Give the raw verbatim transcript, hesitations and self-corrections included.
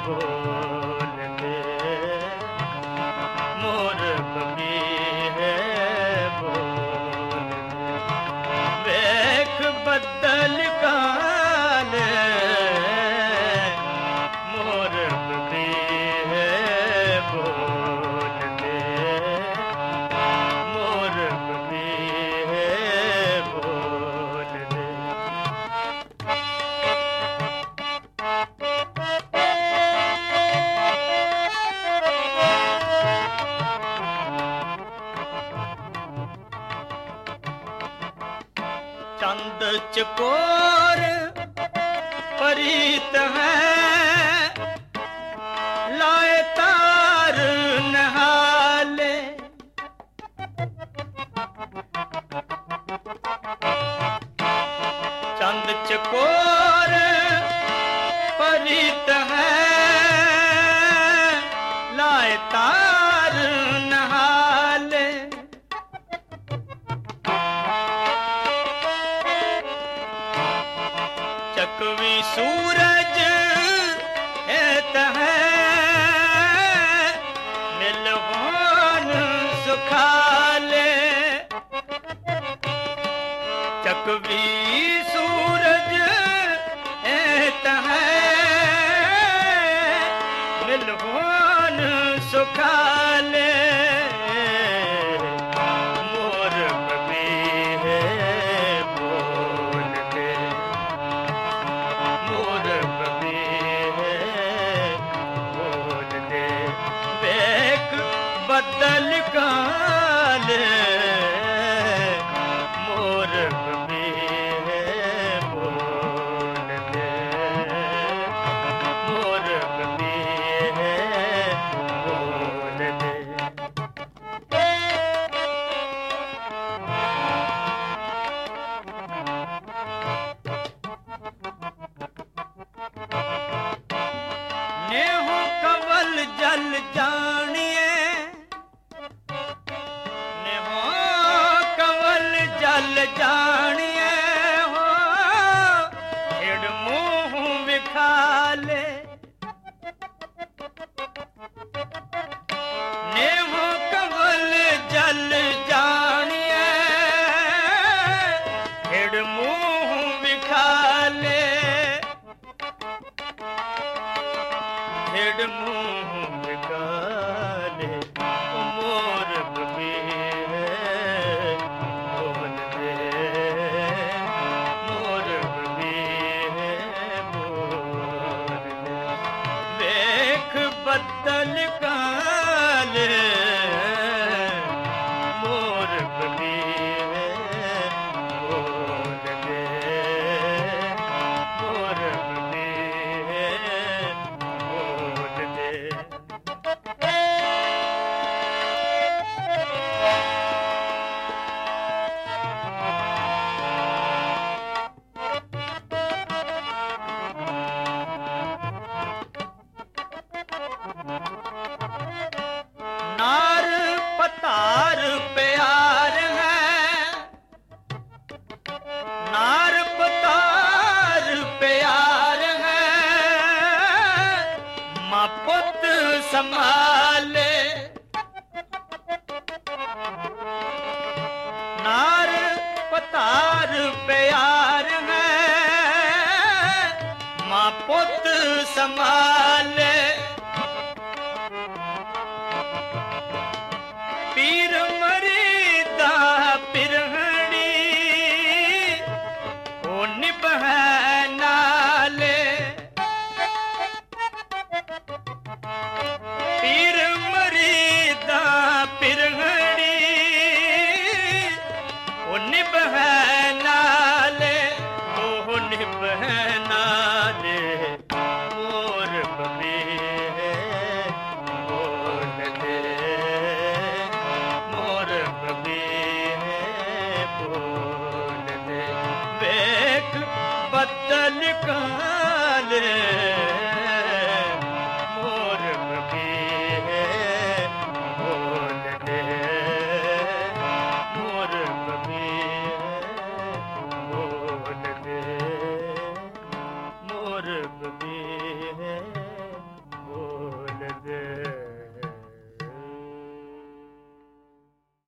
बोल दे मोर बबी है बोल दे वेख बदल काले मोर बबी है बोल दे मोर बबी है बोल दे। चंद चकोर परीत है लाए तार नहाले चंद चकोर परीत है लाए तार नहाले चकवी सूरज हेत है मिलवान सुखाले चकवी सूरज हेत है मिलवान सुखाले मोर बबी है बोल दे मोर बबी है बोल दे वेख बदल काले मोर बबी है बोल दे मोर बबी है बोल दे। नेहो कवल जल जानिए नेहो कवल जल जानिए हो हिड़ मुँह विखाले नेहो कवल जल जानिए हिड़ मुँह विखाले हिड़ मुँह विखाले मोर बबी है बोल दे मोर बबी है बोल दे वेख बदल काले मोर बबी है बोल दे मोर बबी है बोल दे। नार पतार प्यार है नार पतार प्यार है माँ पुत संभाले नार पतार प्यार है माँ पुत संभाले